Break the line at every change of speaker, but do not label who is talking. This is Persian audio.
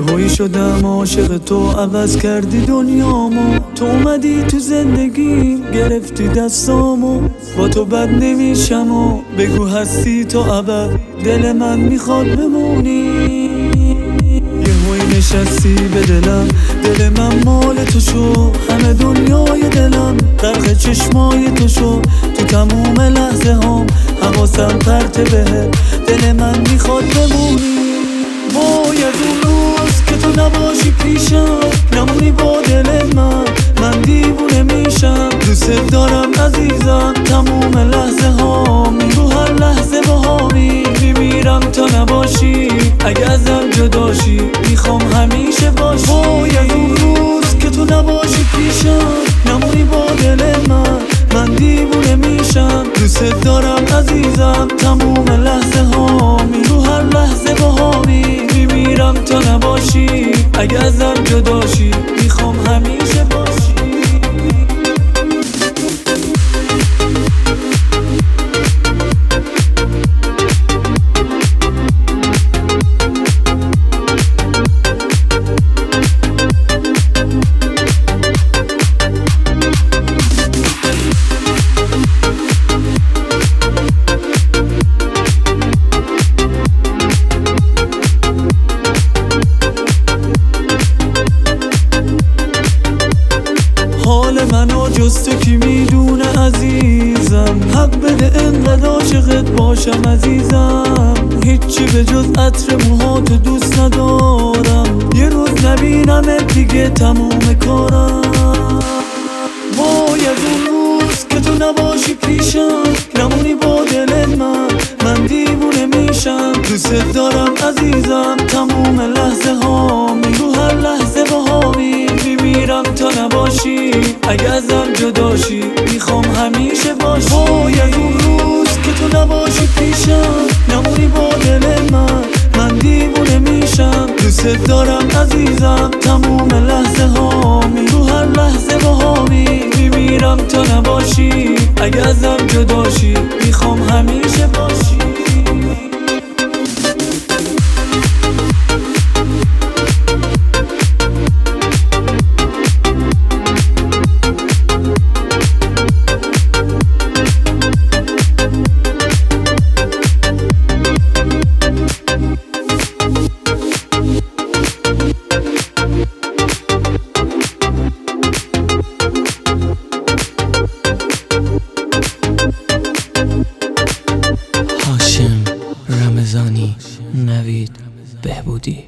یهویی شدم عاشق تو، عوض کردی دنیامو. تو اومدی تو زندگیم، گرفتی دستامو. با تو بد نمیشم و بگو هستی تو ابد، دل من میخواد بمونی. یهویی نشستی به دلم، دل من مال تو شو. همه دنیای دلم غرق چشمای تو شو. تو تموم لحظه هام حواسم پرت بهت، دل من میخواد بمونی. وای از اون روز که تو نباشی پیشم، نمونی با دل من دیوونه میشم. دوست دارم عزیزم تموم لحظه هامی، رو هر لحظه باهامی. میمیرم تا نباشی، اگه ازم جداشی میخوام همیشه باشی. وای از اون روز که تو نباشی پیشم، نمونی با دل من دیوونه میشم. دوست دارم عزیزم تموم لحظه هامی، رو هر لحظه باهامی. میمیرم تا نباشی، اگه ازم جداشی میخوام همیشه باشی. حال منو جز تو کی میدونه عزیزم، حق بده انقدر عاشقت باشم عزیزم. هیچی به جز عطر موهاتو دوست ندارم، یه روز نبینمت دیگه تموم کارم. وای از اون روز که تو نباشی پیشم، نمونی با دل من دیوونه میشم. دوست دارم عزیزم تموم لحظه هامی، رو هر لحظه باهامی. میمیرم تا نباشی، اگه ازم جداشی میخوام همیشه باشی. وای از اون روز که تو نباشی پیشم، نمونی با دل من دیوونه میشم. دوست دارم عزیزم تموم لحظه هامی، رو هر لحظه باهامی. میمیرم تا نباشی، اگه ازم جداشی میخوام همیشه باشی.
هاشم رمضانی، نوید بهبودی.